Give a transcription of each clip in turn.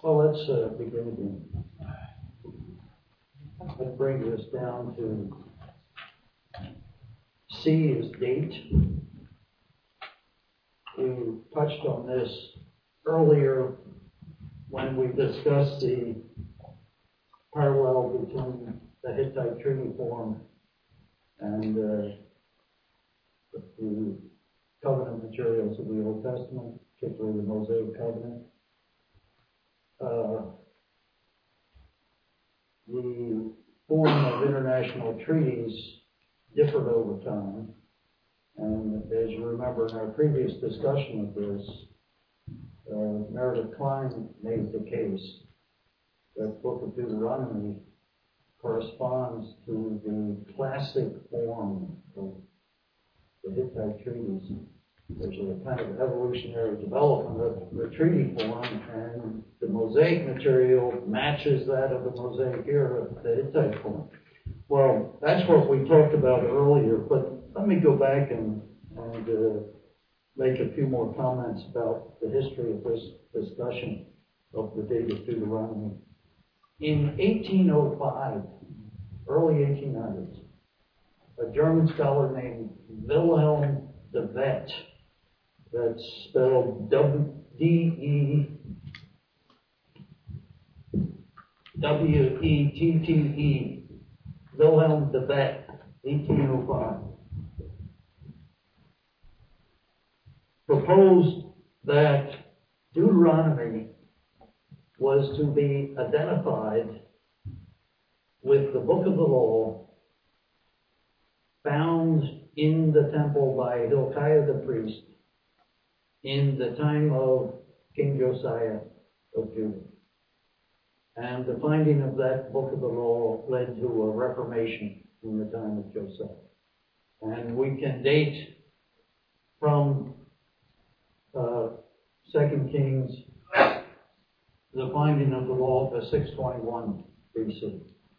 Well, let's begin again. That brings us down to C is date. We touched on this earlier when we discussed the parallel between the Hittite treaty form and the covenant materials of the Old Testament, particularly the Mosaic covenant. The form of international treaties differed over time, and as you remember in our previous discussion of this, Meredith Klein made the case that Book of Deuteronomy corresponds to the classic form of the Hittite treaties. There's a kind of evolutionary development of the treaty form, and the Mosaic material matches that of the Mosaic era, the Hittite form. Well, that's what we talked about earlier, but let me go back and make a few more comments about the history of this discussion of the date of Deuteronomy. In 1805, early 1800s, a German scholar named Wilhelm de Wet, that's spelled D-E-W-E-T-T-E, Wilhelm de Wet, 1805, proposed that Deuteronomy was to be identified with the book of the law found in the temple by Hilkiah the priest in the time of King Josiah of Judah. And the finding of that book of the law led to a reformation in the time of Josiah. And we can date from 2 Kings, the finding of the law to 621 BC.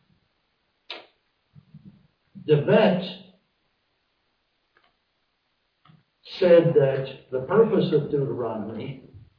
De Wet said that the purpose of Deuteronomy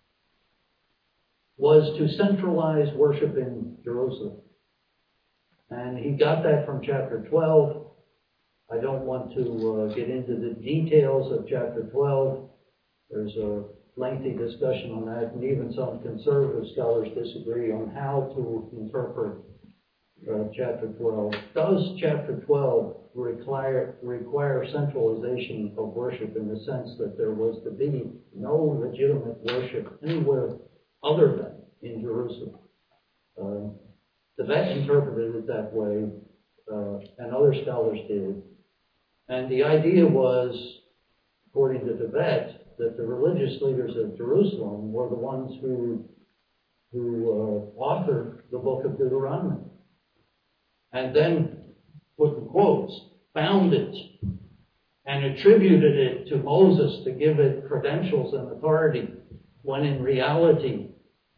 was to centralize worship in Jerusalem. And he got that from chapter 12. I don't want to get into the details of chapter 12. There's a lengthy discussion on that, and even some conservative scholars disagree on how to interpret chapter 12. Does chapter 12 require centralization of worship in the sense that there was to be no legitimate worship anywhere other than in Jerusalem? De Wet interpreted it that way, and other scholars did. And the idea was, according to De Wet, that the religious leaders of Jerusalem were the ones who authored the book of Deuteronomy. And then, put in quotes, found it and attributed it to Moses to give it credentials and authority, when in reality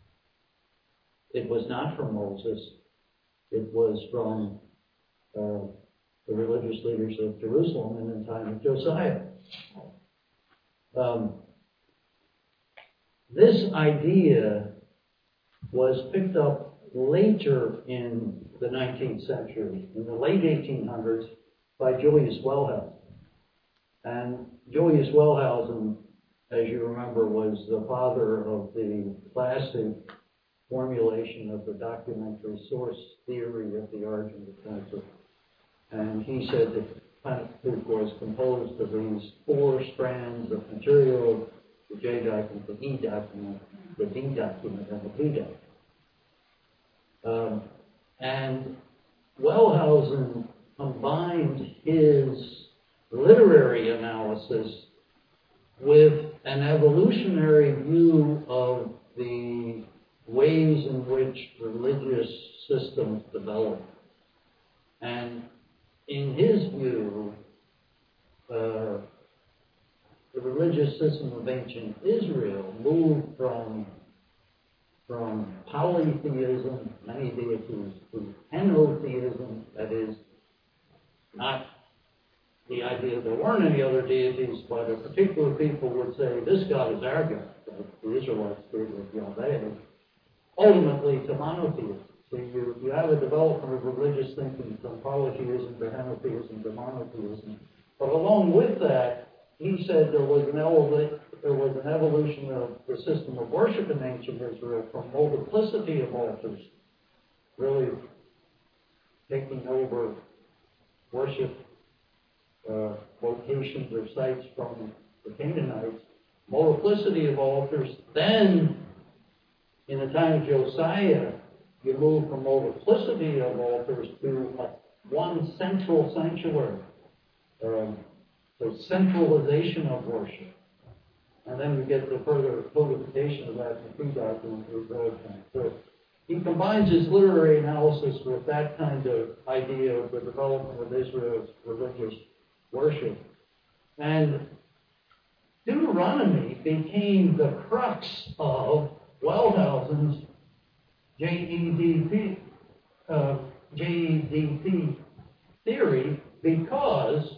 it was not from Moses. It was from the religious leaders of Jerusalem in the time of Josiah. This idea was picked up later in the 19th century, in the late 1800s, by Julius Wellhausen. And Julius Wellhausen, as you remember, was the father of the classic formulation of the documentary source theory of the origin of the Pentateuch. And he said that the Pentateuch was composed of these four strands of material: the J document, the E document, the D document, and the P document. And Wellhausen combined his literary analysis with an evolutionary view of the ways in which religious systems develop. And in his view, the religious system of ancient Israel moved from polytheism, many deities, to henotheism, that is, not the idea there weren't any other deities, but a particular people would say, this God is our God. The Israelites did with Yahweh. ultimately to monotheism. So you have a development of religious thinking from polytheism to henotheism to monotheism. But along with that, he said there was an evolution of the system of worship in ancient Israel from multiplicity of altars, really taking over worship locations or sites from the Canaanites, multiplicity of altars. Then, in the time of Josiah, you move from multiplicity of altars to one central sanctuary. So centralization of worship. And then we get the further codification of that in the Tree Doctrine through Broadbent. So he combines his literary analysis with that kind of idea of the development of Israel's religious worship. And Deuteronomy became the crux of Wellhausen's JEDP theory, because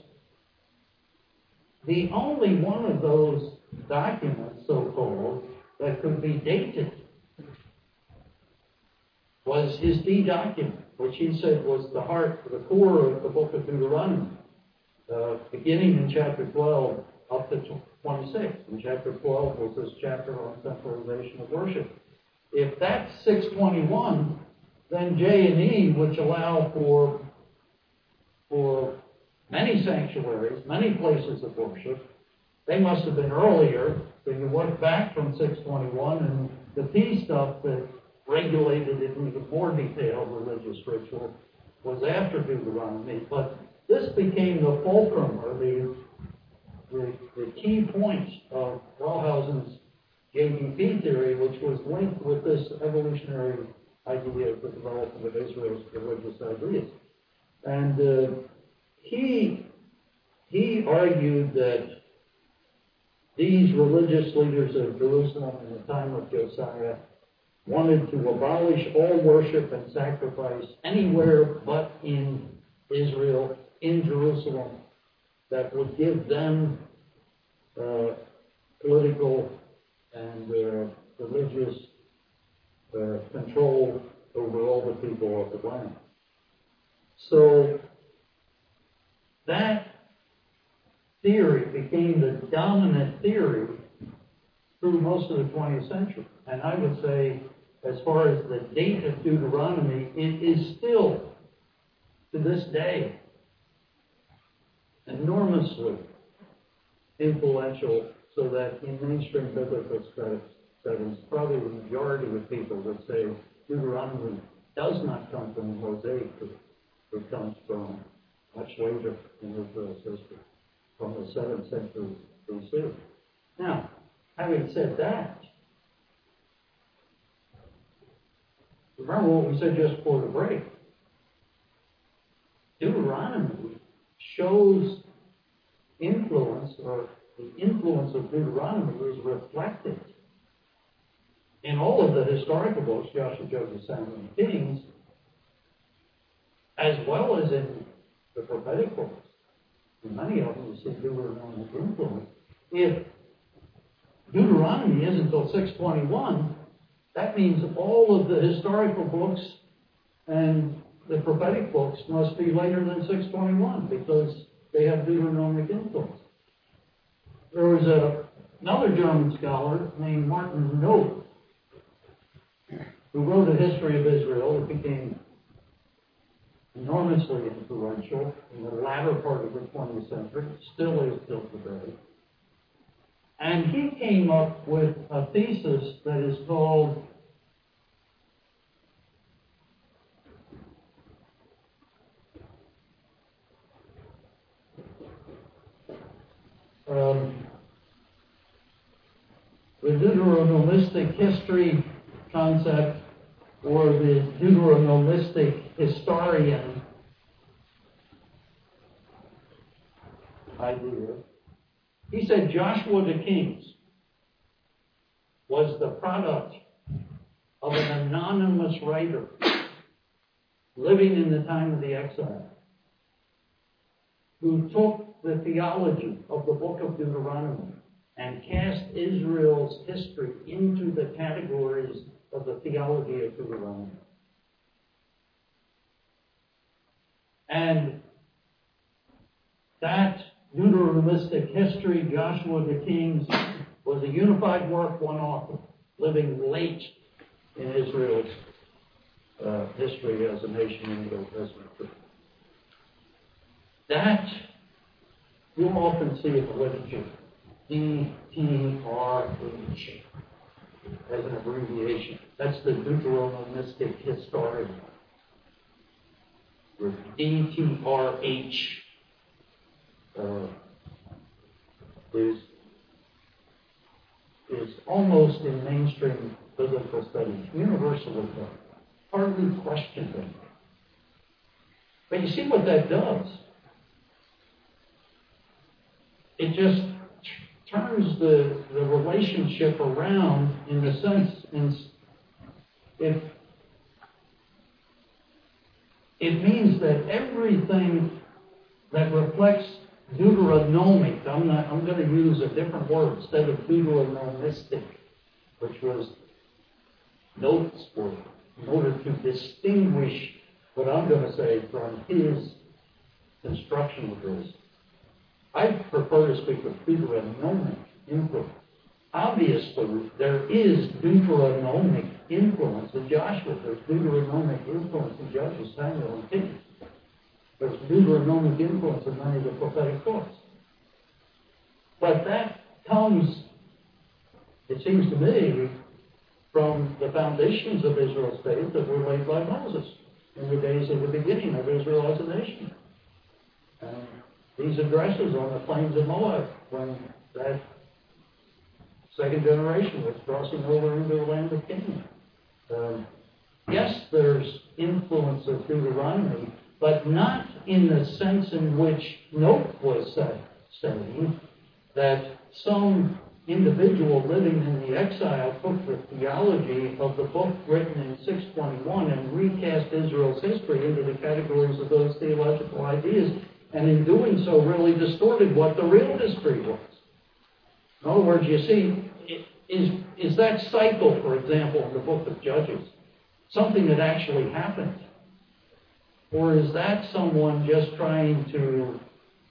the only one of those documents, so-called, that could be dated was his D document, which he said was the heart, the core of the book of Deuteronomy, beginning in chapter 12 up to 26. And chapter 12 was this chapter on centralization of worship. If that's 621, then J and E, which allow for many sanctuaries, many places of worship, they must have been earlier. So you work back from 621, and the P stuff that regulated it in even more detailed religious ritual was after Deuteronomy. But this became the fulcrum, or the key points of Wellhausen's JDP theory, which was linked with this evolutionary idea of the development of Israel's religious ideas. And he argued that these religious leaders of Jerusalem in the time of Josiah wanted to abolish all worship and sacrifice anywhere but in Israel, in Jerusalem, that would give them political and religious control over all the people of the land. So that theory became the dominant theory through most of the 20th century. And I would say, as far as the date of Deuteronomy, it is still, to this day, enormously influential, so that in mainstream biblical studies, probably the majority of people would say Deuteronomy does not come from the Mosaic. It comes from much later in Israel's history, from the 7th century BC. Now, having said that, remember what we said just before the break. Deuteronomy shows influence, or the influence of Deuteronomy is reflected in all of the historical books, Joshua, Judges, Samuel, and Kings, as well as in the prophetic books. In many of them, you see Deuteronomic influence. If Deuteronomy isn't until 621, that means all of the historical books and the prophetic books must be later than 621, because they have Deuteronomic influence. There was another German scholar named Martin Noth, who wrote a history of Israel that became enormously influential in the latter part of the 20th century, still is till today. And he came up with a thesis that is called the Deuteronomistic history concept, or the Deuteronomistic historian idea. He said Joshua the Kings was the product of an anonymous writer living in the time of the exile, who took the theology of the book of Deuteronomy and cast Israel's history into the categories of the theology of Deuteronomy. And that Deuteronomistic history, Joshua the Kings, was a unified work, one author, living late in Israel's history as a nation in the Old Testament. That you'll often see in the literature, DTRH as an abbreviation. That's the Deuteronomistic historian. With DTRH is almost in mainstream biblical studies, universally done, hardly questioned. But you see what that does? It just turns the relationship around in the sense, it means that everything that reflects Deuteronomic, I'm going to use a different word instead of Deuteronomistic, which was notes for in order to distinguish what I'm going to say from his construction of this. I prefer to speak of Deuteronomic influence. Obviously, there is Deuteronomic influence in Joshua. There's Deuteronomic influence in Judges, Samuel, and Kings. There's Deuteronomic influence in many of the prophetic books. But that comes, it seems to me, from the foundations of Israel's faith that were laid by Moses in the days of the beginning of Israel as a nation. And these addresses on the plains of Moab, when that second generation was crossing over into the land of Canaan. Yes, there's influence of Deuteronomy, but not in the sense in which Note was saying that some individual living in the exile took the theology of the book written in 621 and recast Israel's history into the categories of those theological ideas, and in doing so really distorted what the real history was. In other words, you see, is that cycle, for example, in the book of Judges, something that actually happened? Or is that someone just trying to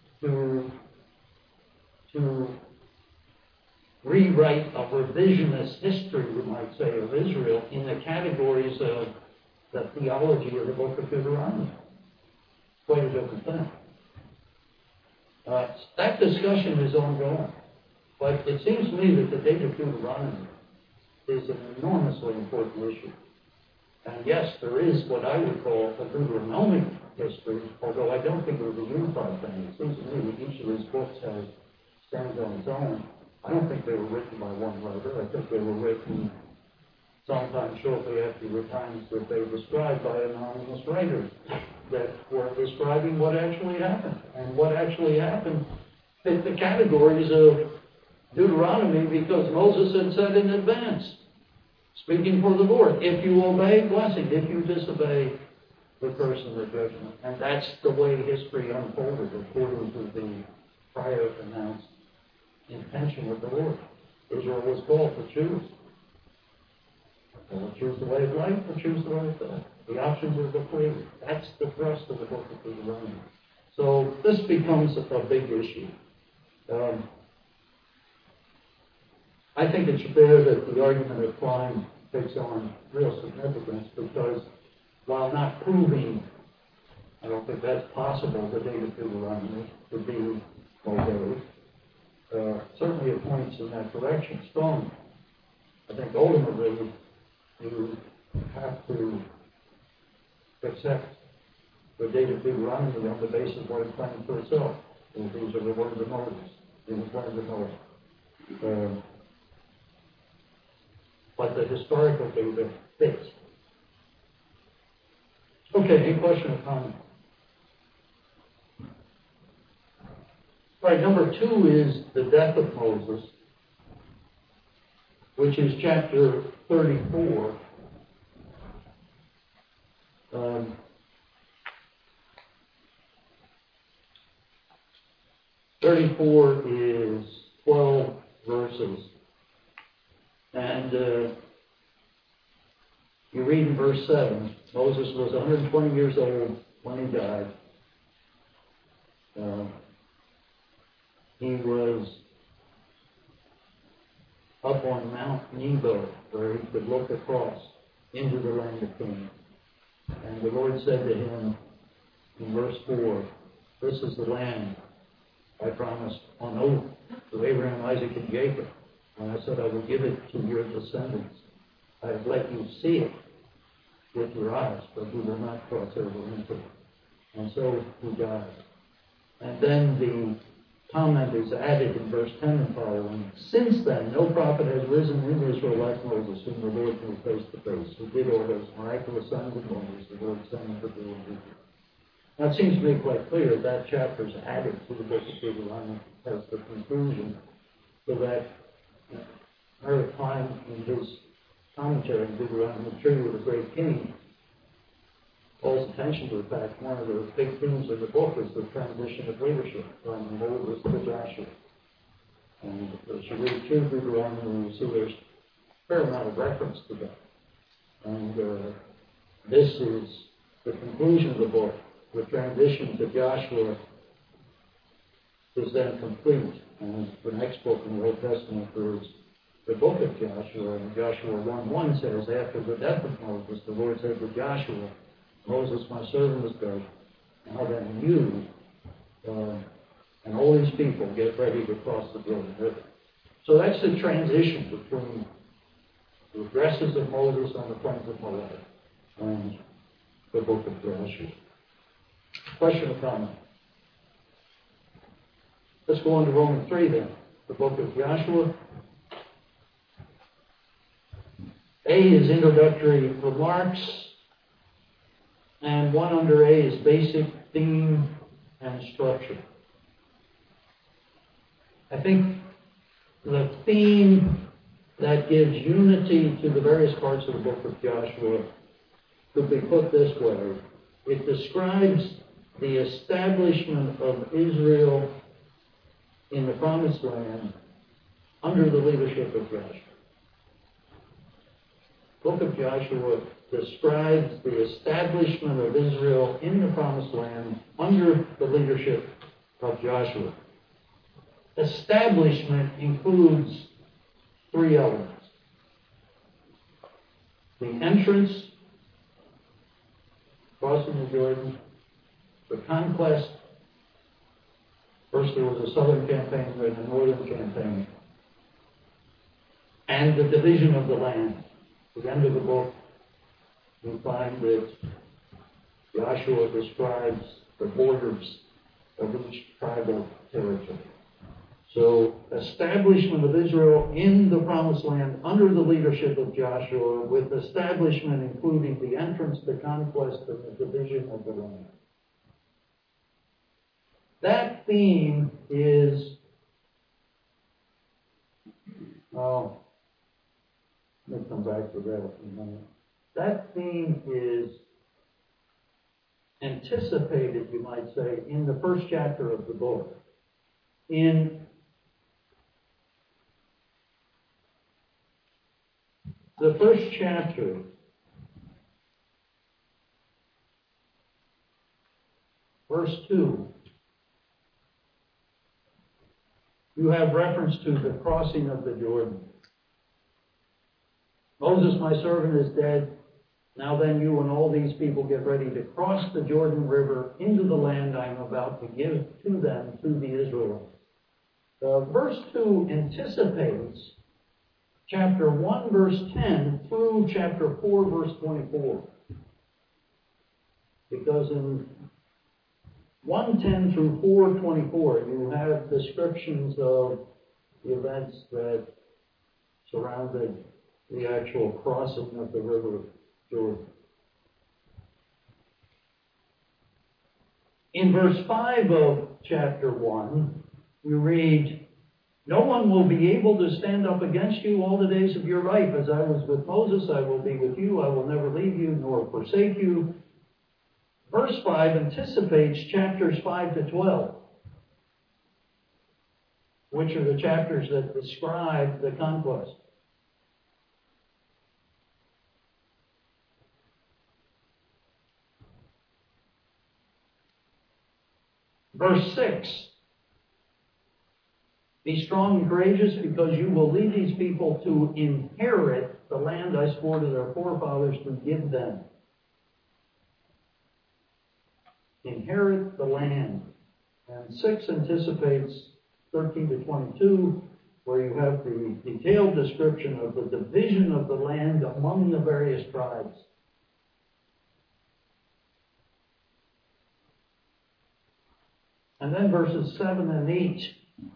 rewrite a revisionist history, we might say, of Israel in the categories of the theology of the book of Deuteronomy? Quite a different thing. That discussion is ongoing. But it seems to me that the date of Deuteronomy is an enormously important issue. And yes, there is what I would call a Deuteronomic history, although I don't think it was a unified thing. It seems to me that each of these books stands on its own. I don't think they were written by one writer. I think they were written sometime shortly after the times that they were described by anonymous writers that were describing what actually happened. And what actually happened fit the categories of Deuteronomy because Moses had said in advance, speaking for the Lord, if you obey, blessing. If you disobey, the curse and the judgment. And that's the way history unfolded according to the prior announced intention of the Lord. Israel was called to choose. Or choose the way of life or choose the way of death. The options are before. That's the thrust of the book of Deuteronomy. So this becomes a big issue. I think it's fair that the argument of Klein takes on real significance because while not proving, I don't think that's possible, the date of Deuteronomy would be obeyed, certainly it points in that direction strongly. I think ultimately you have to accept the date of Deuteronomy on the basis of what it claims for itself. And these are the words of Moses. These are the words of Moses. But the historical data fits. Okay, any question or comment? All right, number 2 is the death of Moses, which is chapter 34. 34 is 12 verses. And You read in verse 7, Moses was 120 years old when he died. He was up on Mount Nebo, where he could look across into the land of Canaan. And the Lord said to him in verse 4, this is the land I promised on oath to Abraham, Isaac, and Jacob. And I said I will give it to your descendants. I have let you see it with your eyes, but you will not cross over into it. And so he died. And then the comment is added in verse 10 and following. Since then, no prophet has risen in Israel like Moses, whom the Lord knew face to face, who did all those miraculous signs and wonders the Lord sent him to do in Egypt. Now, it seems to me quite clear that chapter is added to the book of Deuteronomy as the conclusion, so that Eric Klein, in his commentary on Deuteronomy, the tree of the great king, calls attention to the fact one of the big themes of the book is the transition of leadership from Moses to Joshua. And as you read through Deuteronomy, you see there's a fair amount of reference to that. And this is the conclusion of the book. The transition to Joshua is then complete. And the next book in the Old Testament is the book of Joshua. And Joshua 1:1 says, after the death of Moses, the Lord said to Joshua, Moses, my servant, is dead. Now then you and all these people get ready to cross the Jordan River. So that's the transition between the addresses of Moses on the plains of Moab and the book of Joshua. Question or comment? Let's go on to Romans 3 then. The book of Joshua. A is introductory remarks. And one under A is basic theme and structure. I think the theme that gives unity to the various parts of the book of Joshua could be put this way. It describes the establishment of Israel in the Promised Land under the leadership of Joshua. The book of Joshua describes the establishment of Israel in the Promised Land under the leadership of Joshua. Establishment includes three elements. The entrance, crossing the Jordan, the conquest. First there was a southern campaign, then a northern campaign, and the division of the land. At the end of the book, we find that Joshua describes the borders of each tribal territory. So, establishment of Israel in the Promised Land under the leadership of Joshua, with establishment including the entrance, the conquest, and the division of the land. That theme is, let me come back to that in a minute. That theme is anticipated, you might say, in the first chapter of the book. In the first chapter, verse 2, you have reference to the crossing of the Jordan. Moses, my servant, is dead. Now then, you and all these people get ready to cross the Jordan River into the land I am about to give to them, to the Israelites. Verse 2 anticipates chapter 1, verse 10 through chapter 4, verse 24. Because in 1:10 through 4:24, you have descriptions of the events that surrounded the actual crossing of the river Jordan. In verse 5 of chapter 1, we read, no one will be able to stand up against you all the days of your life. As I was with Moses, I will be with you. I will never leave you nor forsake you. Verse 5 anticipates chapters 5 to 12, which are the chapters that describe the conquest. Verse 6. Be strong and courageous, because you will lead these people to inherit the land I swore to their forefathers to give them. Inherit the land. And 6 anticipates 13 to 22, where you have the detailed description of the division of the land among the various tribes. And then verses 7 and 8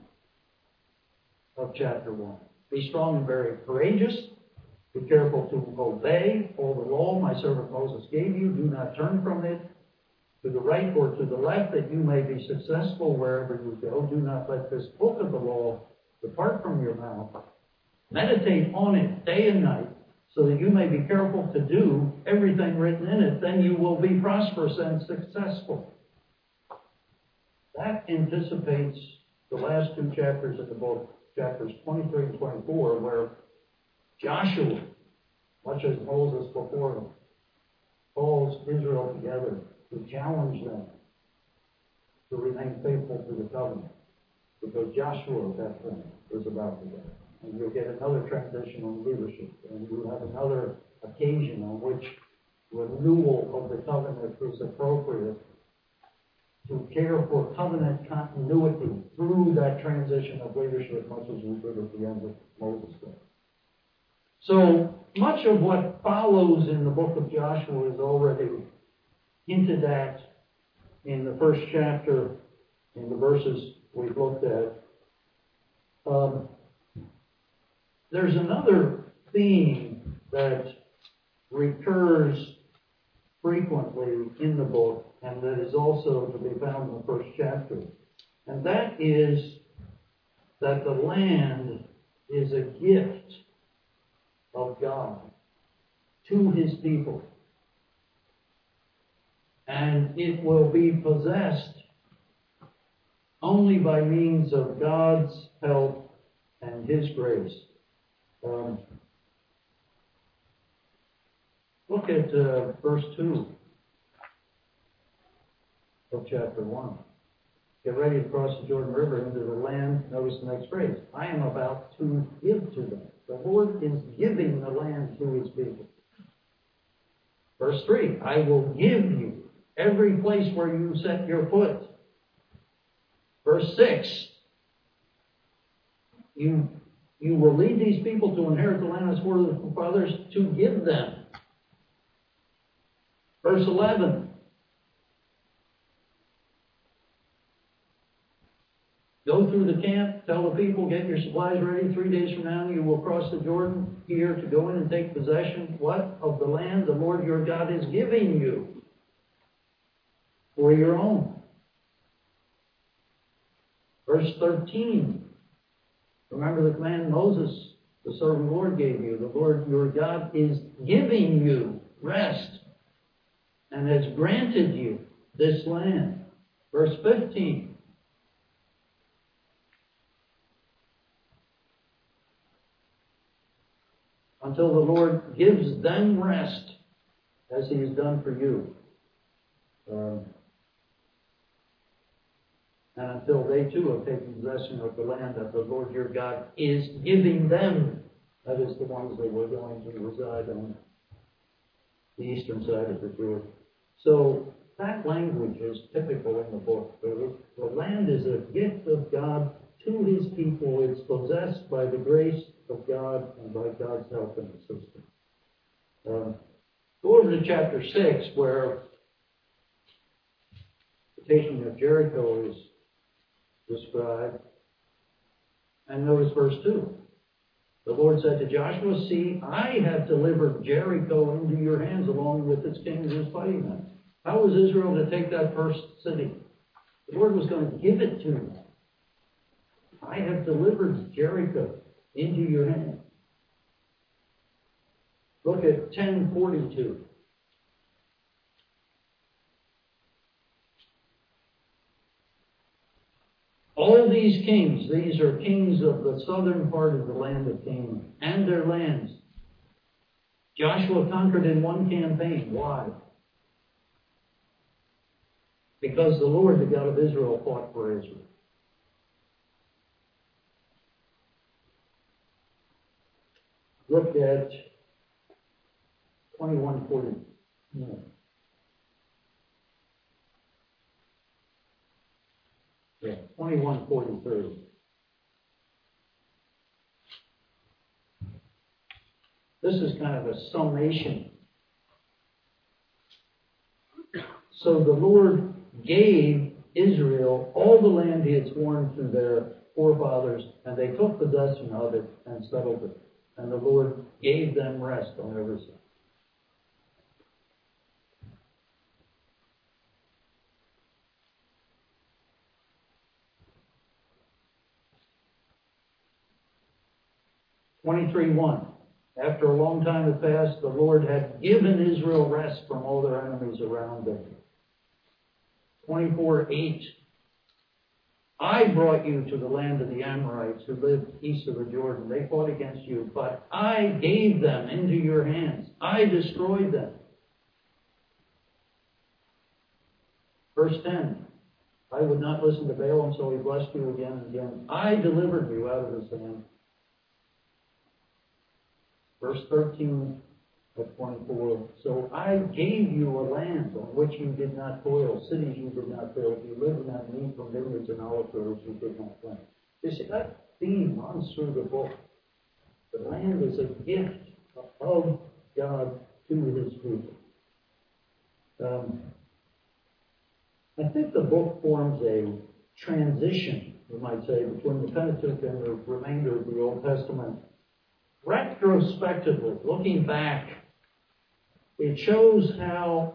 of chapter 1. Be strong and very courageous. Be careful to obey all the law my servant Moses gave you. Do not turn from it to the right or to the left, that you may be successful wherever you go. Do not let this book of the law depart from your mouth. Meditate on it day and night, so that you may be careful to do everything written in it. Then you will be prosperous and successful. That anticipates the last 2 chapters of the book, chapters 23 and 24, where Joshua, much as Moses before him, calls Israel together to challenge them to remain faithful to the covenant. Because Joshua at that point is about to go. And you'll get another transition on leadership. And you'll have another occasion on which renewal of the covenant is appropriate to care for covenant continuity through that transition of leadership, much as we did at the end of Moses' day. So much of what follows in the book of Joshua is already hinted at in the first chapter, in the verses we've looked at. There's another theme that recurs frequently in the book, and that is also to be found in the first chapter. And that is that the land is a gift of God to his people. And it will be possessed only by means of God's help and his grace. Look at verse 2 of chapter 1. Get ready to cross the Jordan River into the land. Notice the next phrase. I am about to give to them. The Lord is giving the land to his people. Verse 3. I will give you every place where you set your foot. Verse 6. You will lead these people to inherit the land as for the fathers to give them. Verse 11. Go through the camp, tell the people, get your supplies ready. 3 days from now you will cross the Jordan here to go in and take possession, what? Of the land the Lord your God is giving you for your own. Verse 13. Remember the command Moses, the servant of the Lord, gave you. The Lord your God is giving you rest and has granted you this land. Verse 15. Until the Lord gives them rest, as he has done for you. And until they too have taken possession of the land that the Lord your God is giving them. That is the ones that were going to reside on the eastern side of the Jordan. So that language is typical in the book. The land is a gift of God to his people. It's possessed by the grace of God and by God's help and assistance. Go over to chapter 6, where the taking of Jericho is described. And notice verse 2. The Lord said to Joshua, see, I have delivered Jericho into your hands along with its kings and its fighting men. How was Israel to take that first city? The Lord was going to give it to them. I have delivered Jericho into your hands. Look at 10:42. All these kings, these are kings of the southern part of the land of Canaan and their lands. Joshua conquered in one campaign. Why? because the Lord, the God of Israel, fought for Israel. Look at 21:40. Yeah, 21:43. This is kind of a summation. So the Lord gave Israel all the land he had sworn to their forefathers, and they took possession of it and settled it. And the Lord gave them rest on every side. (23:1). After a long time had passed, the Lord had given Israel rest from all their enemies around them. 24:8. I brought you to the land of the Amorites who lived east of the Jordan. They fought against you, but I gave them into your hands. I destroyed them. Verse 10. I would not listen to Balaam, so he blessed you again and again. I delivered you out of his hand. Verse 13 of 24. So I gave you a land on which you did not toil, cities you did not build. You lived in that meat from vineyards and olive groves you did not plant. You see, that theme runs through the book. The land is a gift of God to his people. I think the book forms a transition, you might say, between the Pentateuch and the remainder of the Old Testament. Retrospectively, looking back, it shows how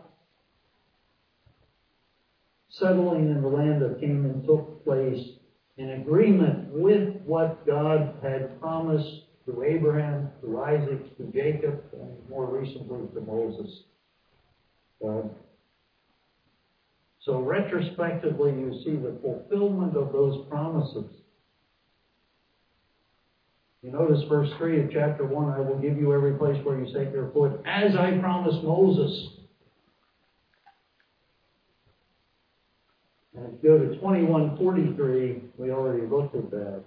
settling in the land of Canaan took place in agreement with what God had promised to Abraham, to Isaac, to Jacob, and more recently to Moses. So retrospectively, you see the fulfillment of those promises. You notice verse 3 of chapter 1, I will give you every place where you set your foot, as I promised Moses. And if you go to 21:43, we already looked at that.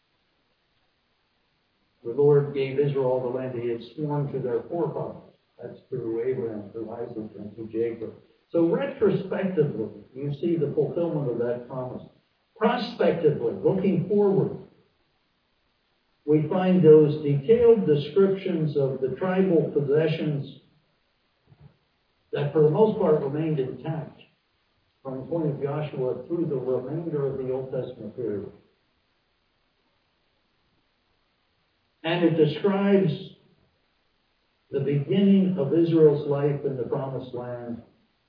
The Lord gave Israel all the land he had sworn to their forefathers. That's through Abraham, through Isaac, and through Jacob. So retrospectively, you see the fulfillment of that promise. Prospectively, looking forward, we find those detailed descriptions of the tribal possessions that for the most part remained intact from the point of Joshua through the remainder of the Old Testament period. And it describes the beginning of Israel's life in the Promised Land,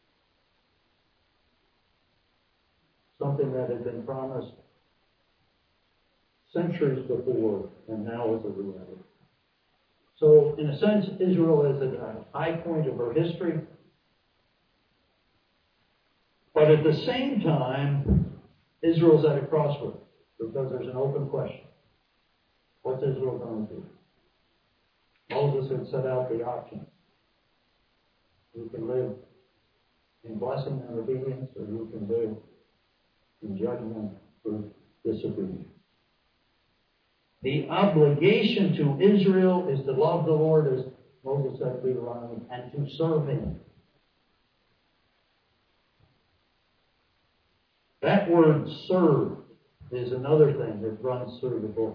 something that had been promised centuries before and now is a reality. So, in a sense, Israel is at a high point of her history. But at the same time, Israel's at a crossroads because there's an open question. What's Israel going to do? Moses had set out the options. You can live in blessing and obedience, or you can live in judgment for disobedience. The obligation to Israel is to love the Lord, as Moses said in Deuteronomy, and to serve him. That word serve is another thing that runs through the book.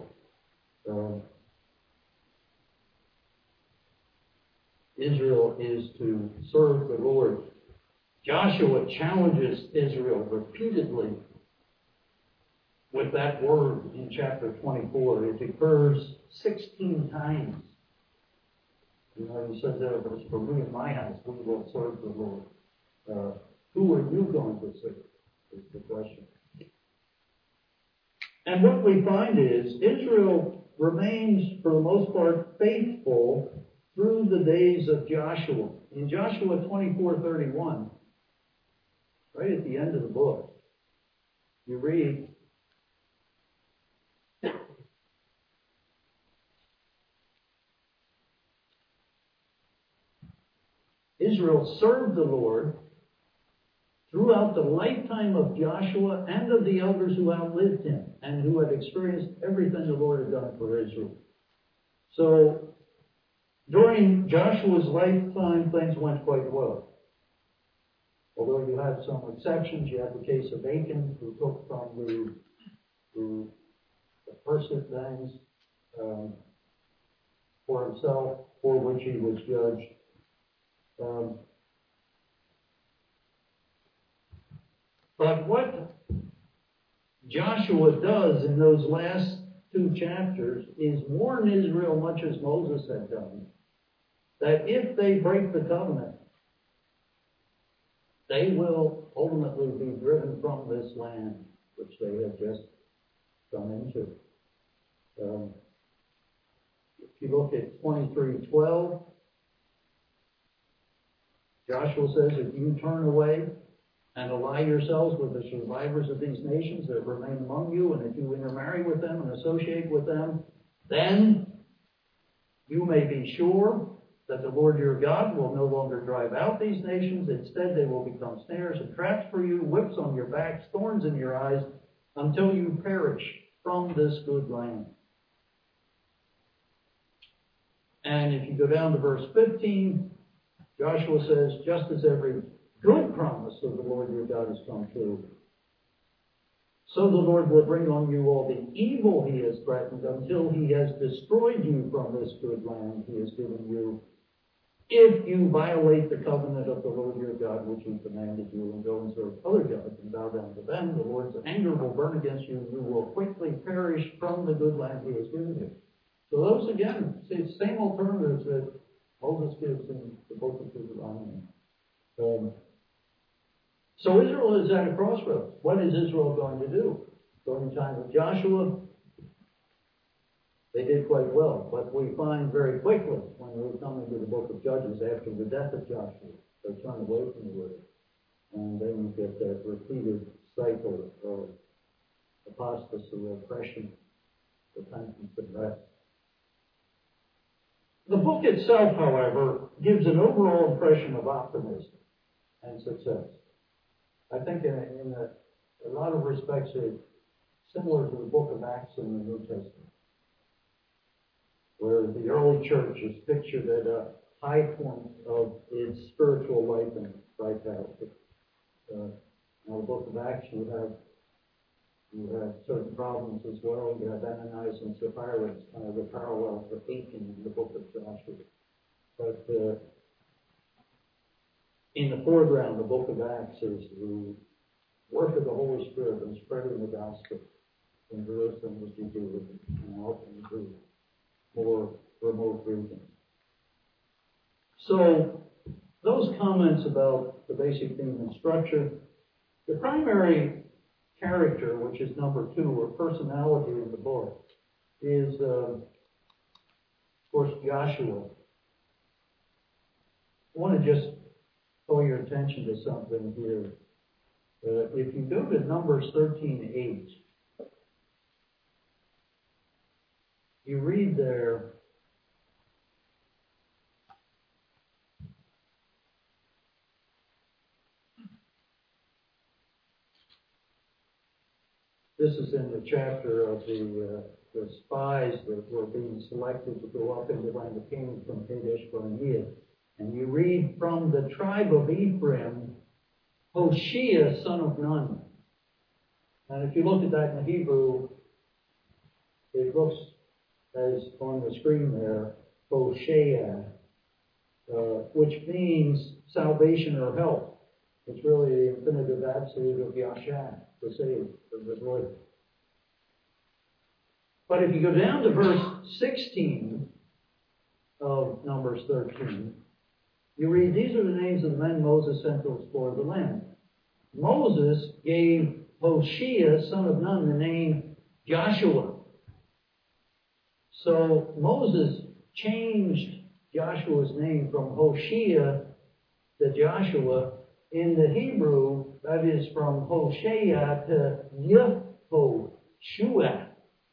Israel is to serve the Lord. Joshua challenges Israel repeatedly with that word in chapter 24. It occurs 16 times. You know, he says there, for me and my house, we will serve the Lord. Who are you going to serve? Is the question. And what we find is Israel remains, for the most part, faithful through the days of Joshua. In Joshua 24:31, right at the end of the book, you read, Israel served the Lord throughout the lifetime of Joshua and of the elders who outlived him and who had experienced everything the Lord had done for Israel. So, during Joshua's lifetime, things went quite well. Although you had some exceptions, you had the case of Achan, who took from the accursed things for himself, for which he was judged. But what Joshua does in those last 2 chapters is warn Israel, much as Moses had done, that if they break the covenant, they will ultimately be driven from this land which they have just come into. If you look at 23:12, Joshua says, if you turn away and ally yourselves with the survivors of these nations that remain among you, and if you intermarry with them and associate with them, then you may be sure that the Lord your God will no longer drive out these nations. Instead, they will become snares and traps for you, whips on your backs, thorns in your eyes, until you perish from this good land. And if you go down to verse 15, Joshua says, just as every good promise of the Lord your God has come true, so the Lord will bring on you all the evil he has threatened until he has destroyed you from this good land he has given you, if you violate the covenant of the Lord your God, which he commanded you, and go and serve other gods and bow down to them. The Lord's anger will burn against you, and you will quickly perish from the good land he has given you. So those, again, see, the same alternatives that Moses gives in the book of Deuteronomy. So Israel is at a crossroads. What is Israel going to do? During the time of Joshua, they did quite well. But we find very quickly, when we come into the book of Judges, after the death of Joshua, they turn away from the word. And then you get that repeated cycle of apostasy, oppression, repentance, and rest. The book itself, however, gives an overall impression of optimism and success. I think in a lot of respects it's similar to the book of Acts in the New Testament, where the early church is pictured at a high point of its spiritual life and vitality. Now, the book of Acts, you have certain problems as well. You have Ananias and Sapphira, it's kind of the parallel for Achan in the book of Joshua. But in the foreground, the book of Acts is the work of the Holy Spirit in spreading the gospel in Jerusalem, as you do, and out into more remote regions. So, those comments about the basic theme and structure, the primary character, which is number 2, or personality in the book, is, of course, Joshua. I want to just call your attention to something here. If you go to Numbers 13:8, you read there, this is in the chapter of the spies that were being selected to go up into the land of Canaan from Kadesh Barnea. And you read, from the tribe of Ephraim, Hoshea, son of Nun. And if you look at that in the Hebrew, it looks as on the screen there, Hoshea, which means salvation or help. It's really the infinitive absolute of Yasha, to save, or the Lord. But if you go down to verse 16 of Numbers 13, you read, these are the names of the men Moses sent to explore the land. Moses gave Hoshea, son of Nun, the name Joshua. So Moses changed Joshua's name from Hoshea to Joshua. In the Hebrew, that is from Hoshea to Yehoshua.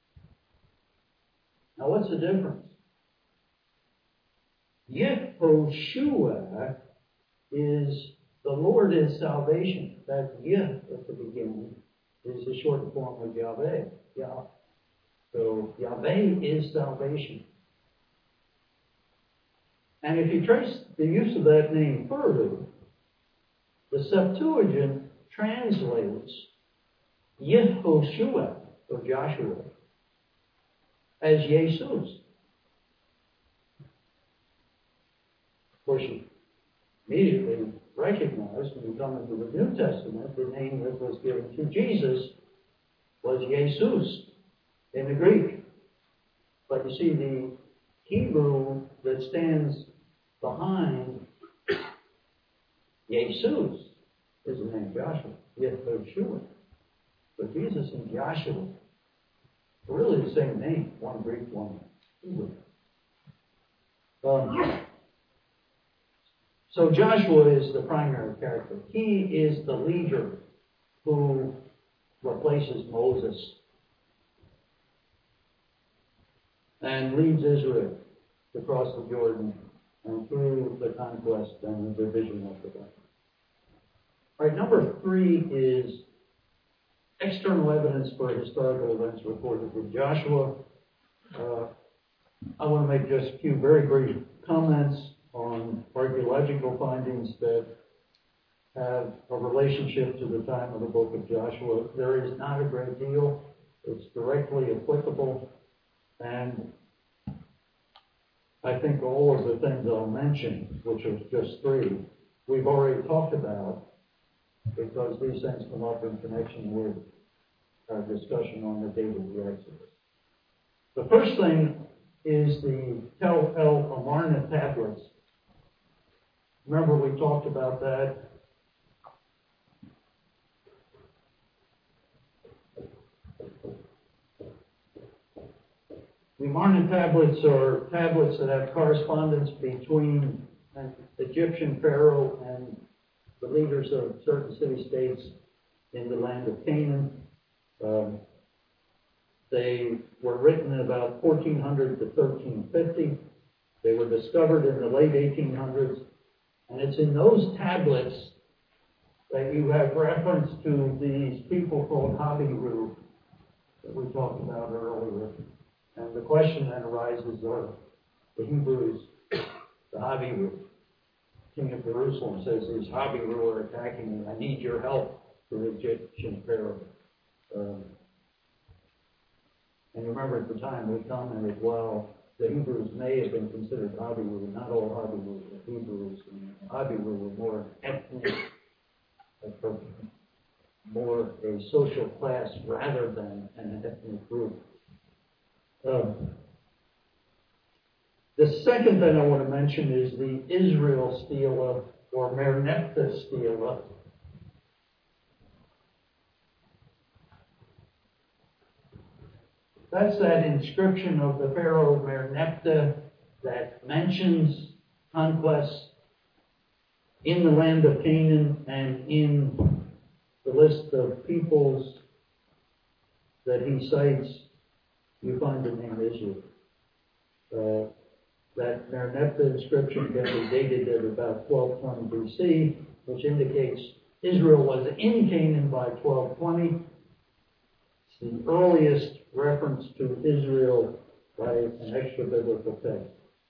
Now, what's the difference? Yehoshua is The Lord is salvation. That Yah at the beginning is the short form of Yahweh. Yah. So Yahweh is salvation. And if you trace the use of that name further, the Septuagint translates Yehoshua, or Joshua, as Jesus. Of course, you immediately recognize when you come into the New Testament, the name that was given to Jesus was Jesus in the Greek. But you see, the Hebrew that stands behind Jesus is the name Joshua, Yehoshua. But Jesus and Joshua are really the same name, one Greek, one Hebrew. So Joshua is the primary character. He is the leader who replaces Moses and leads Israel across the Jordan and through the conquest and the division of the land. All right, number 3 is external evidence for historical events recorded with Joshua. I want to make just a few very brief comments on archaeological findings that have a relationship to the time of the book of Joshua. There is not a great deal. It's directly applicable. And I think all of the things I'll mention, which are just 3, we've already talked about because these things come up in connection with our discussion on the date of the Exodus. The first thing is the Tel El Amarna tablets. Remember we talked about that. The Amarna tablets are tablets that have correspondence between an Egyptian pharaoh and the leaders of certain city-states in the land of Canaan. They were written in about 1400 to 1350. They were discovered in the late 1800s. And it's in those tablets that you have reference to these people called Habiru that we talked about earlier. And the question then arises, are the Hebrews the Habiru? King of Jerusalem says, these Habiru are attacking me. I need your help, to the Egyptian pharaoh. And remember at the time we commented, well, the Hebrews may have been considered Habiru. Not all Habiru were Hebrews. Habiru were more ethnic, more a social class rather than an ethnic group. The second thing I want to mention is the Israel stela, or Merneptah stela. That's that inscription of the pharaoh Merneptah that mentions conquests in the land of Canaan and in the list of peoples that he cites. You find the name Israel. That Merneptah inscription can be dated at about 1220 BC, which indicates Israel was in Canaan by 1220. It's the earliest reference to Israel by an extra biblical text.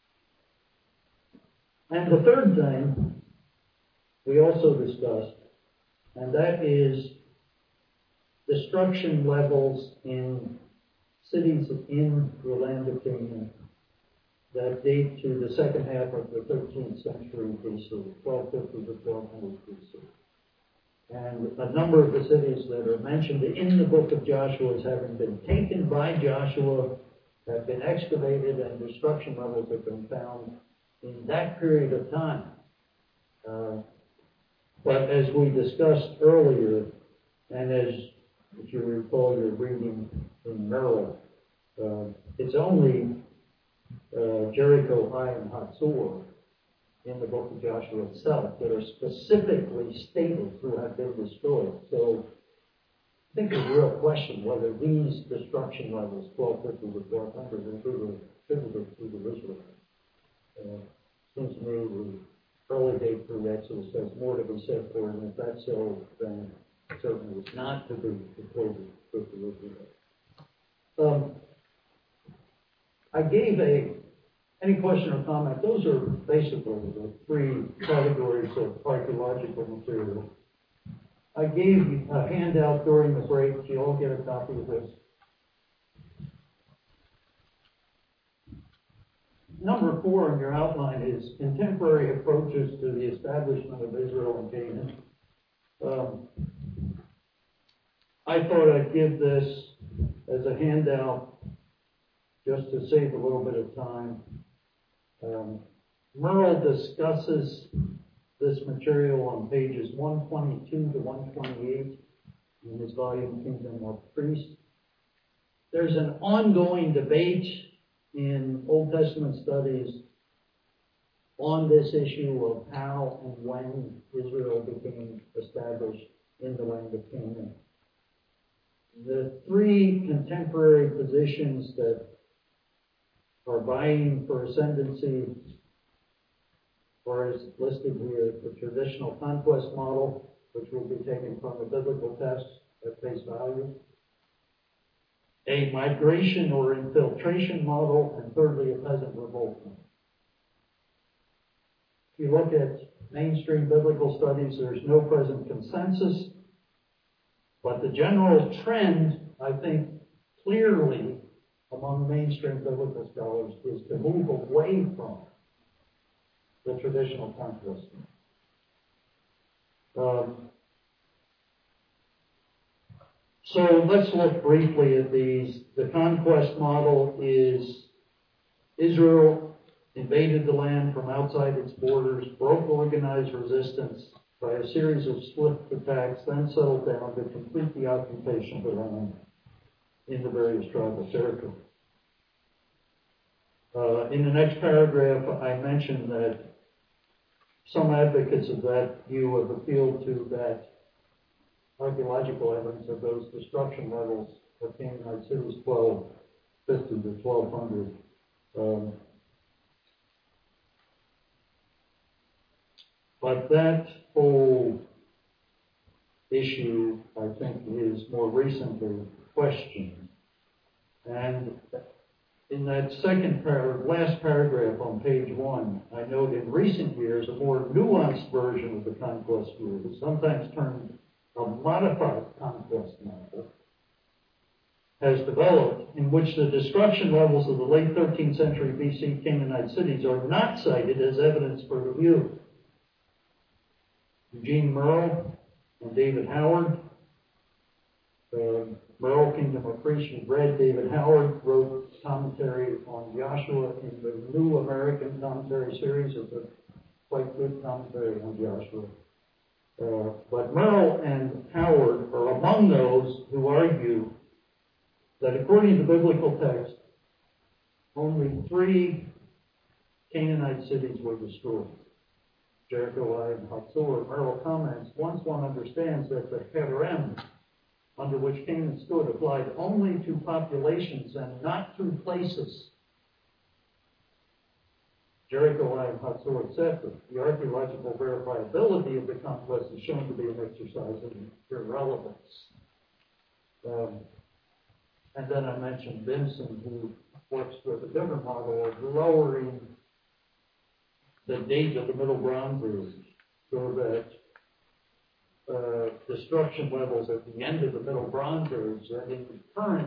And the third thing we also discussed, and that is destruction levels in cities in the land of Canaan that date to the second half of the 13th century BC, 1250 to 1200 BC. And a number of the cities that are mentioned in the book of Joshua as having been taken by Joshua have been excavated, and destruction levels have been found in that period of time. But as we discussed earlier, and as if you recall your reading in Merrill, it's only Jericho, Ai, and Hatzor in the book of Joshua itself that are specifically stated to have been destroyed. So I think there's a real question whether these destruction levels, 1250 to 1200, are attributed to the Israelites. Seems to me the early date for the Exodus has more to be said for it, and if that's so, then certainly it's not to be equated with the Israel. I gave any question or comment. Those are basically the three categories of archaeological material. I gave a handout during the break. You all get a copy of this. Number 4 on your outline is contemporary approaches to the establishment of Israel and Canaan. I thought I'd give this as a handout just to save a little bit of time. Merle discusses this material on pages 122 to 128 in his volume Kingdom of Priests. There's an ongoing debate in Old Testament studies on this issue of how and when Israel became established in the land of Canaan. The three contemporary positions that are vying for ascendancy, or as listed here, the traditional conquest model, which will be taken from the biblical text at face value, a migration or infiltration model, and thirdly, a peasant revolt model. If you look at mainstream biblical studies, there's no present consensus, but the general trend, I think, clearly among mainstream biblical scholars is to move away from the traditional conquest. So let's look briefly at these. The conquest model is Israel invaded the land from outside its borders, broke organized resistance by a series of swift attacks, then settled down to complete the occupation of the land in the various tribal territories. In the next paragraph, I mentioned that some advocates of that view have appealed to that archaeological evidence of those destruction levels of Canaanite cities, 1250 to 1200. But that whole issue, I think, is more recently questioned. And in that last paragraph on page 1, I note in recent years a more nuanced version of the conquest view, sometimes termed a modified conquest model, has developed, in which the destruction levels of the late 13th century BC Canaanite cities are not cited as evidence for the view. Eugene Merle and David Howard, Merle, Kingdom of Priests, you've read. David Howard wrote commentary on Joshua in the New American Commentary series. It's a quite good commentary on Joshua. But Merle and Howard are among those who argue that according to biblical text, only 3 Canaanite cities were destroyed: Jericho, Ai, and Hatzor. Merle comments, once one understands that the Herem, under which Canaan stood, applied only to populations and not to places, Jericho, Ai, and Hatzor, etc., the archaeological verifiability of the conquest is shown to be an exercise in irrelevance. And then I mentioned Vinson, who works with a different model of lowering the date of the Middle Bronze Age so that destruction levels at the end of the Middle Bronze Age and in the current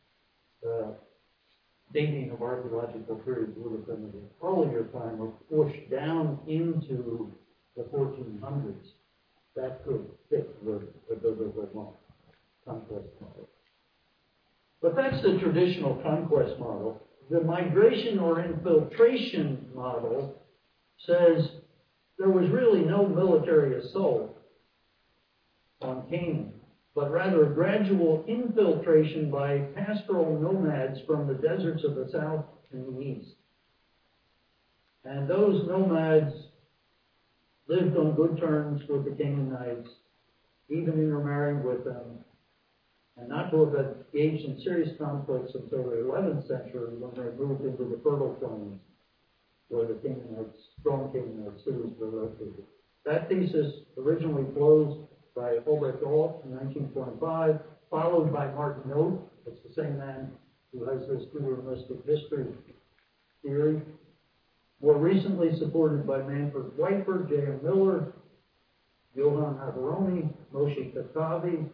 dating of archaeological periods would have been at an earlier time or pushed down into the 1400s. That could fit with the biblical conquest model. But that's the traditional conquest model. The migration or infiltration model says there was really no military assault on Canaan, but rather a gradual infiltration by pastoral nomads from the deserts of the south and the east. And those nomads lived on good terms with the Canaanites, even intermarrying with them, and not to have engaged in serious conflicts until the 11th century when they moved into the Fertile Plains, where the strong Canaanite cities were located. That thesis, originally closed by Albrecht Alt in 1925, followed by Martin Noth. It's the same man who has this dualistic history theory. More recently supported by Manfred Whiteford, J.M. Miller, Johann Aberoni, Moshe Katavi.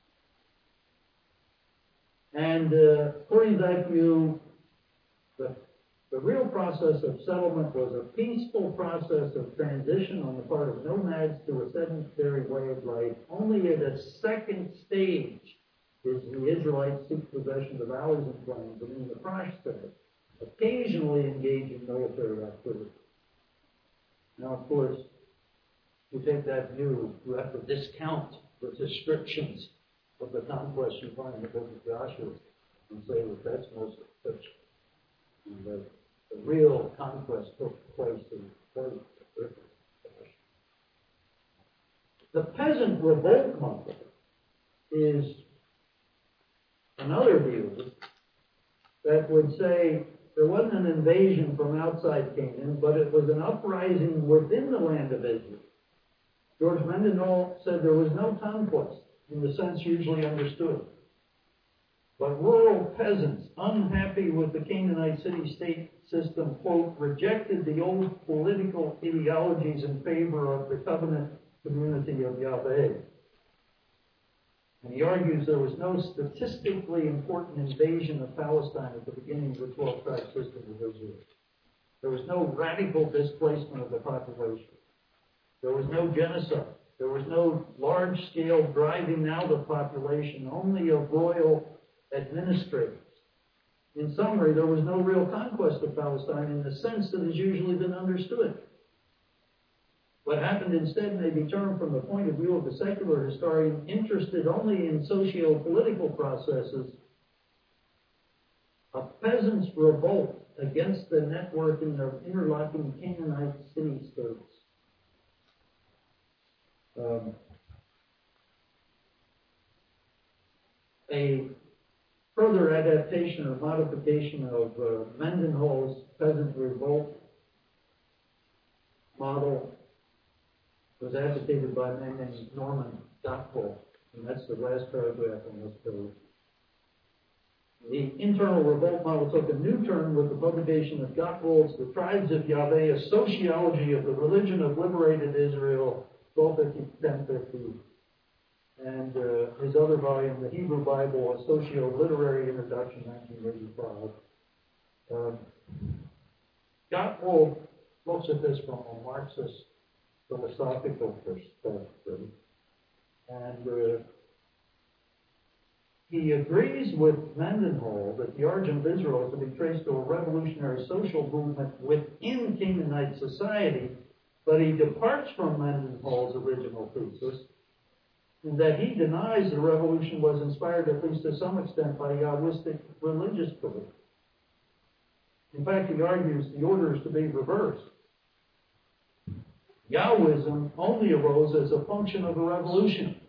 And according to that view, the real process of settlement was a peaceful process of transition on the part of nomads to a sedentary way of life. Only at a second stage is the Israelites seek possession of the valleys and plains, and in the process, occasionally engage in military activity. Now, of course, to take that view, you have to discount the descriptions of the conquest you find in the book of Joshua and say that that's mostly fiction. And the real conquest took place in the The peasant revolt model is another view that would say there wasn't an invasion from outside Canaan, but it was an uprising within the land of Israel. George Mendenhall said there was no conquest in the sense usually understood. But rural peasants, unhappy with the Canaanite city-state system, quote, rejected the old political ideologies in favor of the covenant community of Yahweh. And he argues there was no statistically important invasion of Palestine at the beginning of the 12-tribe system of Israel. There was no radical displacement of the population. There was no genocide. There was no large-scale driving out of population, only of royal administrators. In summary, there was no real conquest of Palestine in the sense that has usually been understood. What happened instead may be termed from the point of view of the secular historian interested only in socio-political processes, a peasant's revolt against the networking of interlocking Canaanite city-states. A further adaptation or modification of Mendenhall's peasant revolt model was advocated by a man named Norman Gottwald, and that's the last paragraph on this page. The internal revolt model took a new turn with the publication of Gottwald's The Tribes of Yahweh, a sociology of the religion of liberated Israel, 1250-1050, and his other volume, The Hebrew Bible, a socio-literary introduction, 1985. Gottwald looks at this from a Marxist philosophical perspective, and he agrees with Mendenhall that the origin of Israel is to be traced to a revolutionary social movement within Canaanite society, but he departs from Mendenhall's original thesis in that he denies the revolution was inspired, at least to some extent, by Yahwistic religious belief. In fact, he argues the order is to be reversed. Yahwism only arose as a function of the revolution.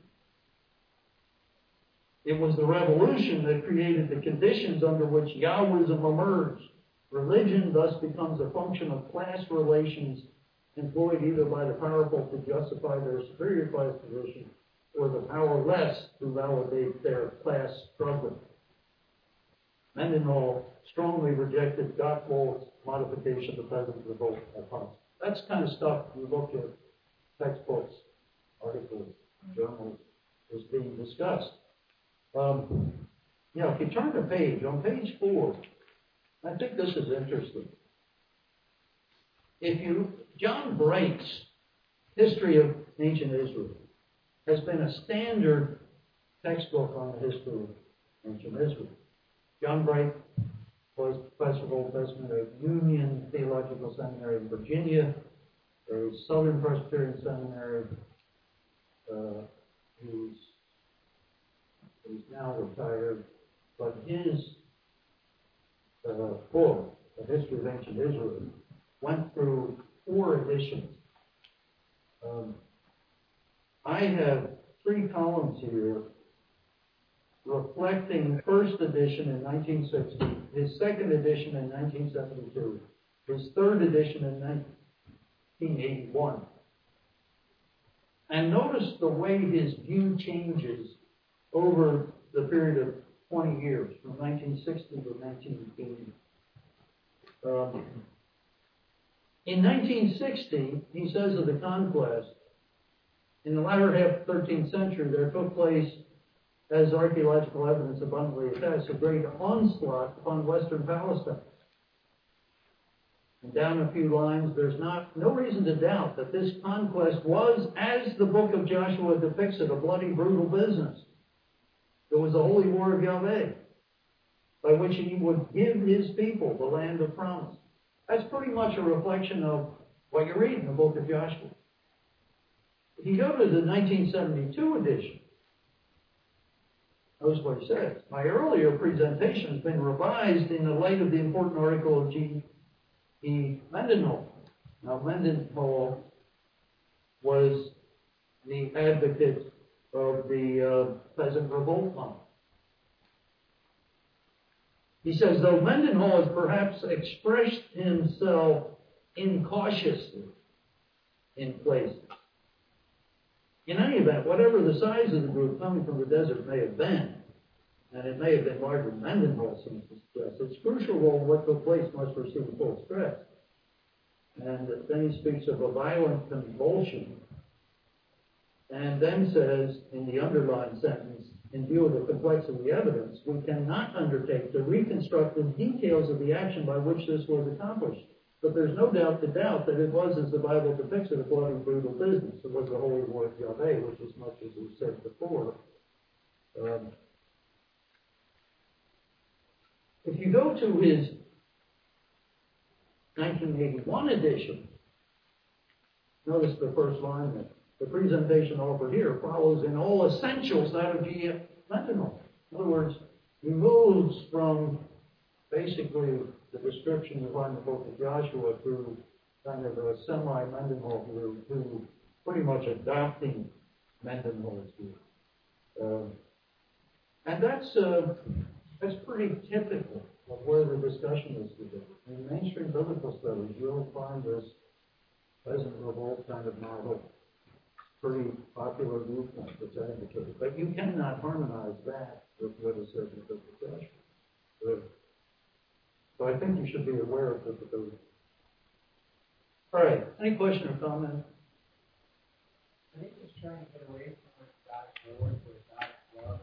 It was the revolution that created the conditions under which Yahwism emerged. Religion thus becomes a function of class relations employed either by the powerful to justify their superior class position or the powerless to validate their class struggle. Mendenhall strongly rejected Gottwald's modification of the peasant revolt hypothesis. That's kind of stuff you look at textbooks, articles, journals, is being discussed. If you turn the page, on page 4, I think this is interesting. John Bright's History of Ancient Israel has been a standard textbook on the history of ancient Israel. John Bright was professor of Old Testament at Union Theological Seminary in Virginia, a Southern Presbyterian Seminary. He's now retired, but his book, The History of Ancient Israel, went through 4 editions. I have 3 columns here reflecting first edition in 1960, his second edition in 1972, his third edition in 1981. And notice the way his view changes over the period of 20 years, from 1960 to 1980. In 1960, he says of the conquest, in the latter half of the 13th century, there took place, as archaeological evidence abundantly attests, a great onslaught upon Western Palestine. And down a few lines, there's no reason to doubt that this conquest was, as the book of Joshua depicts it, a bloody, brutal business. It was the holy war of Yahweh, by which he would give his people the land of promise. That's pretty much a reflection of what you read in the book of Joshua. If you go to the 1972 edition, notice what he says. My earlier presentation has been revised in the light of the important article of G.E. Mendenhall. Now, Mendenhall was the advocate of the peasant revolt movement. He says, though Mendenhall has perhaps expressed himself incautiously in places, in any event, whatever the size of the group coming from the desert may have been, and it may have been larger than Mendenhall seems to suggest, its crucial role in what took place must receive full stress. And then he speaks of a violent convulsion, and then says, in the underlined sentence, in view of the complexity of the evidence, we cannot undertake to reconstruct the details of the action by which this was accomplished. But there's no doubt that it was, as the Bible depicts it, a bloody, brutal business. It was the holy war of Yahweh, which, as much as we said before. If you go to his 1981 edition, notice the first line there. The presentation offered here follows in all essentials that of G.E. Mendenhall. In other words, he moves from basically the description you find in the book of Joshua to kind of a semi-Mendenhall view to pretty much adopting Mendenhall's view. And that's pretty typical of where the discussion is today. In mainstream biblical studies, you'll find this peasant revolt kind of model. Pretty popular viewpoint that's advocated. But you cannot harmonize that with what is said in the book of Joshua. So I think you should be aware of the All right. Any question or comment? I think he's trying to get away from God's word or God's love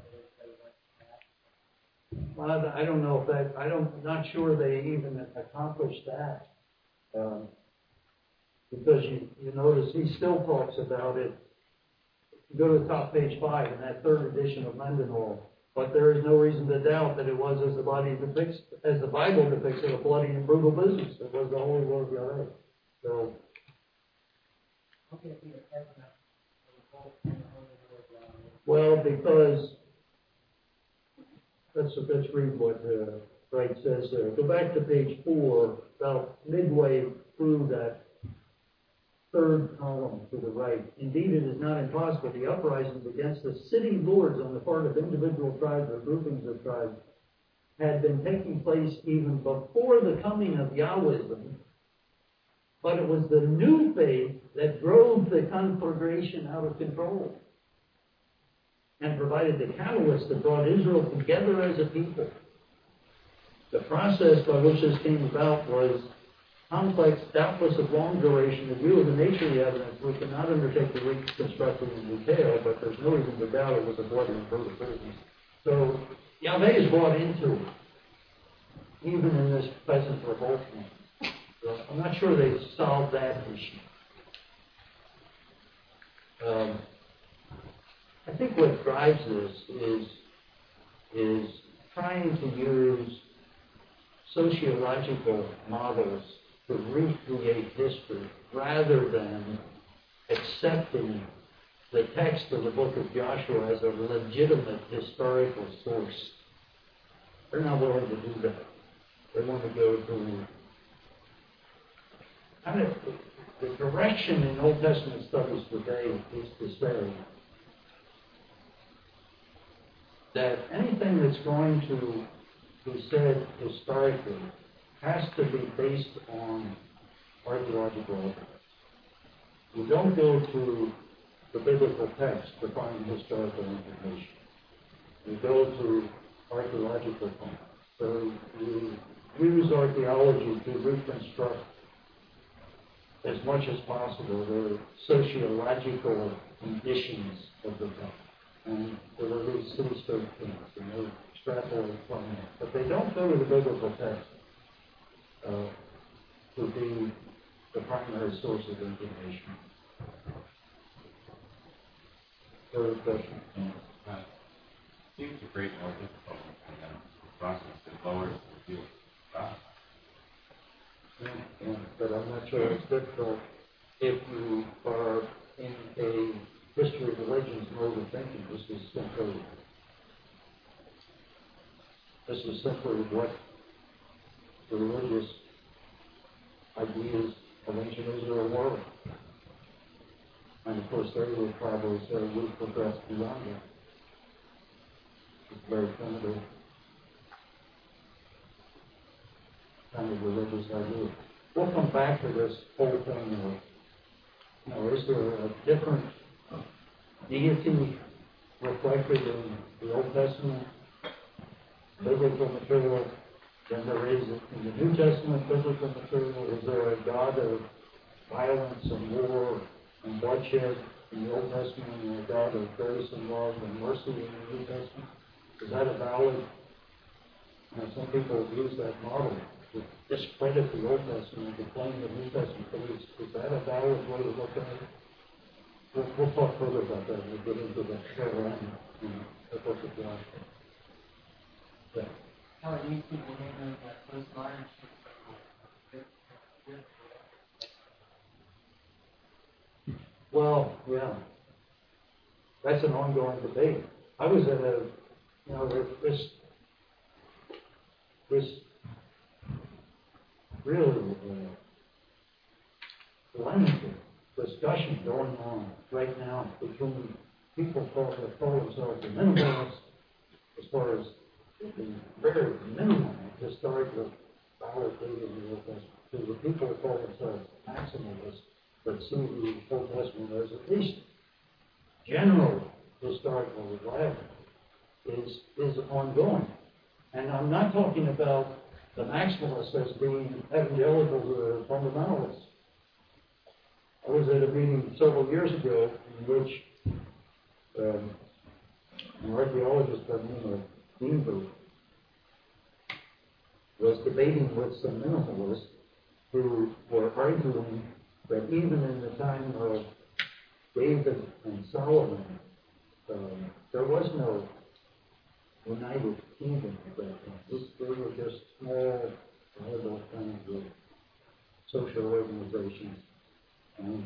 or Well, I don't know if that, I'm not sure they even accomplished that. Because you notice he still talks about it. Go to the top page 5 in that third edition of Mendenhall. But there is no reason to doubt that it was, as the Bible depicts it, a bloody and brutal business. It was the holy war of Yahweh. So, well, because let's read what Wright says there. Go back to page 4, about midway through that third column to the right. Indeed, it is not impossible the uprisings against the city lords on the part of individual tribes or groupings of tribes had been taking place even before the coming of Yahwism, but it was the new faith that drove the conflagration out of control and provided the catalyst that brought Israel together as a people. The process by which this came about was complex, doubtless of long duration. In view of the nature of the evidence, we cannot undertake to reconstruct it in detail, but there's no reason to doubt it was a bloody and brutal business. So Yahweh is brought into it, even in this peasant revolt. So I'm not sure they solved that issue. I think what drives this is trying to use sociological models to recreate history rather than accepting the text of the book of Joshua as a legitimate historical source. They're not willing to do that. They want to go to kind of the direction in Old Testament studies today is to say that anything that's going to be said historically has to be based on archaeological evidence. You don't go to the biblical text to find historical information. You go to archaeological finds. So you use archaeology to reconstruct as much as possible the sociological conditions of the time. And there are these city-state things, and they extrapolate from that. But they don't go to the biblical text to be the primary source of information. Third question. Seems to create more difficulty in the process that lowers the field of God. Yeah, but I'm not sure it's difficult if you are in a history of religions mode of thinking. This is simply what the religious ideas of ancient Israel were. And of course, they would probably say we've progressed beyond that. It's very primitive kind of religious idea. We'll come back to this whole thing of, is there a different deity reflected in the Old Testament biblical material than there is in the New Testament biblical material? Is there a God of violence and war and bloodshed in the Old Testament and a God of grace and love and mercy in the New Testament? Is that a valid? Some people use that model to discredit the Old Testament and claim the New Testament believes. Is that a valid way to look at it? We'll talk further about that when we get into the further end of what the John. Yeah. How do you think the name of that postmodern? Well, yeah. That's an ongoing debate. I was at a, this really polemical discussion going on right now between people that call themselves the minimalists, as far as the very minimum historical valid data in the Old Testament, to the people that call themselves maximalists, but see the Old Testament as at least general historical reliable, is ongoing. And I'm not talking about the maximalists as being evangelicals or fundamentalists. I was at a meeting several years ago in which an archaeologist by the name of Greenberg was debating with some minimalists who were arguing that even in the time of David and Solomon, there was no united kingdom at that time. They were just small, tribal kinds of social organizations. And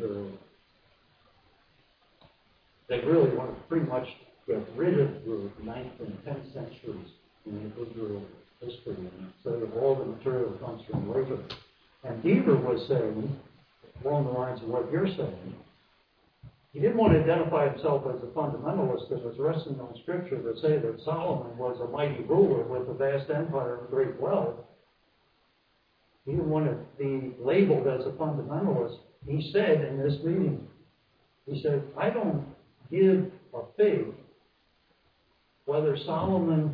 they really want to pretty much get rid of the 9th and 10th centuries in Israel history and say that all the material comes from later. And Deaver was saying, along the lines of what you're saying, he didn't want to identify himself as a fundamentalist that was resting on Scripture to say that Solomon was a mighty ruler with a vast empire and great wealth. He didn't want to be labeled as a fundamentalist. He said in this meeting, he said, I don't give a fig whether Solomon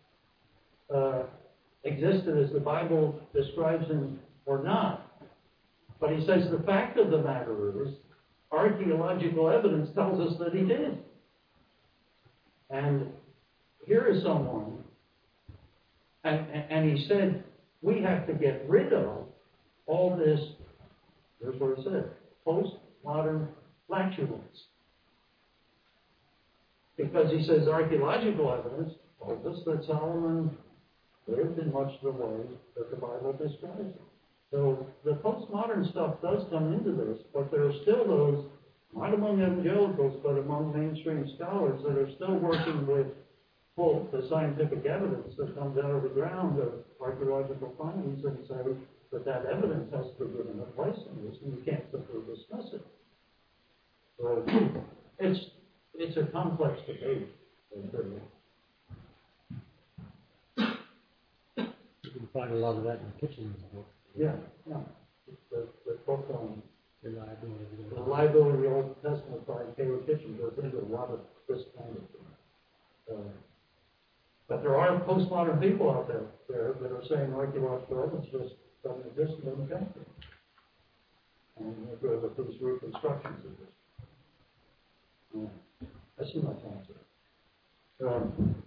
existed as the Bible describes him or not. But he says the fact of the matter is, archaeological evidence tells us that he did. And here is someone, and he said, we have to get rid of all this, here's what it said, postmodern flatulence. Because he says archaeological evidence tells us that Solomon lived in much the way that the Bible describes it. So the postmodern stuff does come into this, but there are still those, not among evangelicals, but among mainstream scholars that are still working with the scientific evidence that comes out of the ground of archaeological findings and say that evidence has to be given a place in this, and you can't simply dismiss it. So it's a complex debate. You can find a lot of that in the kitchen book. Yeah. The book on The liability of the Old Testament by Taylor Kitchen goes into a lot of this kind of thing. But there are postmodern people out there that are saying archaeological evidence just doesn't exist and doesn't count. And we're good with these reconstructions of this. I see my time, sir.